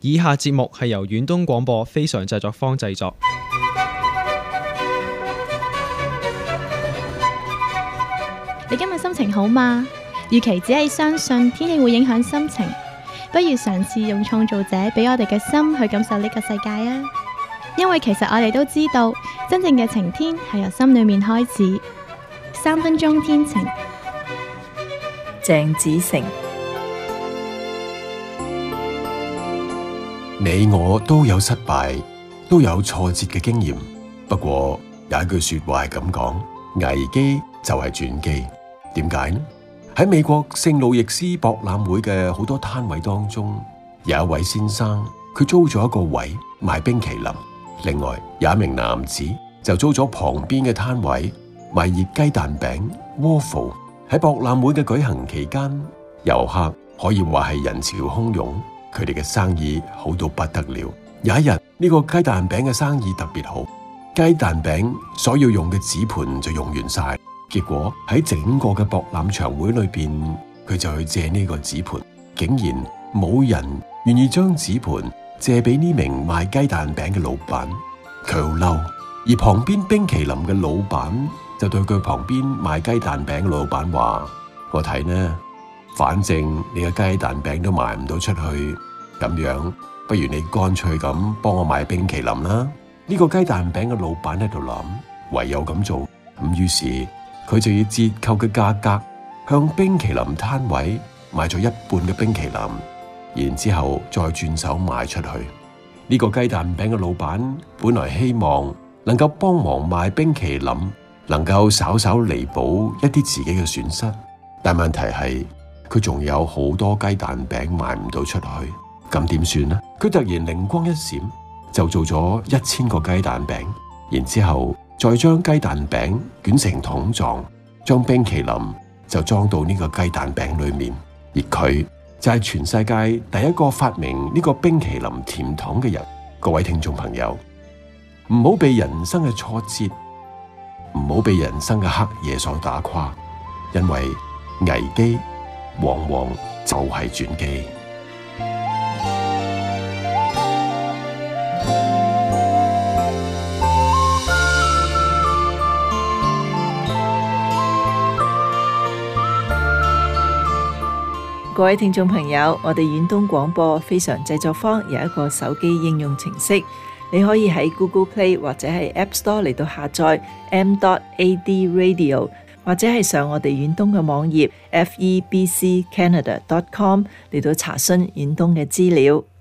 以下節目係由遠東廣播非常製作坊製作。 你今日心情好嗎？與其只係相信天氣會影響心情，不如嘗試用創造者俾我哋嘅心去感受呢個世界啊！因為其實我哋都知道，真正嘅晴天係由心裏面開始。3分鐘天晴， 鄭子誠。 你我都有失敗，都有挫折嘅經驗。不過有一句說話係咁講：危機就係轉機。點解呢？喺美國聖路易斯博覽會嘅好多攤位當中，有一位先生，佢租咗一個位賣冰淇淋。另外有一名男子就租咗旁邊嘅攤位賣熱雞蛋餅、waffle。喺博覽會嘅舉行期間，遊客可以話係人潮洶湧，佢哋嘅生意好到不得了。有一日，呢個雞蛋餅嘅生意特別好，雞蛋餅所要用嘅紙盤就用完晒。結果喺整個嘅博覽場會裏邊，佢就去借呢個紙盤，竟然冇人願意將紙盤借俾呢名賣雞蛋餅嘅老闆。佢好嬲，而旁邊冰淇淋嘅老闆就對佢旁邊賣雞蛋餅嘅老闆話：我睇呢，反正你嘅雞蛋餅都賣唔到出去，咁樣不如你乾脆咁幫我賣冰淇淋啦。呢個雞蛋餅嘅老闆喺度諗，唯有咁做。咁於是佢就以折扣嘅價格向冰淇淋攤位買咗一半嘅冰淇淋，然之後再轉手賣出去。呢個雞蛋餅嘅老闆本來希望能夠幫忙賣冰淇淋，能夠稍稍彌補一啲自己嘅損失，但問題係佢仲有好多雞蛋餅賣唔到出去，咁點算呢？佢突然靈光一閃，就做咗1000個雞蛋餅，然之後再將雞蛋餅捲成筒狀，將冰淇淋就裝到呢個雞蛋餅裏面。而佢就係全世界第一個發明呢個冰淇淋甜筒嘅人。各位聽眾朋友，唔好被人生嘅挫折，唔好被人生嘅黑夜所打垮，因為危機往往就係轉機。 各位聽眾朋友，我哋遠東廣播非常製作坊有一個手機應用程式，你可以喺 Google Play 或者係 App Store 嚟到下載 m.ad radio， 或者係上我哋遠東嘅網頁 febccanada.com 嚟到查詢遠東嘅資料。